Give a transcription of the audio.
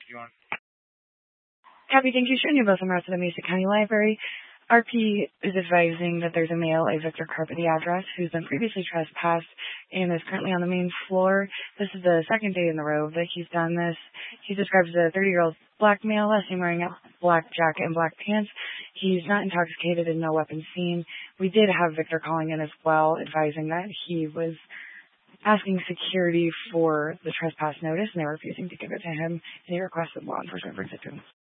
Happy thank you. Showing you both en route to the Mesa County Library. RP is advising that there's a male at Victor Carpety address who's been previously trespassed and is currently on the main floor. This is the second day in a row that he's done this. He describes a 30-year-old black male, last name wearing a black jacket and black pants. He's not intoxicated and no weapons seen. We did have Victor calling in as well, advising that he was asking security for the trespass notice and they're refusing to give it to him, and he requested law enforcement for assistance.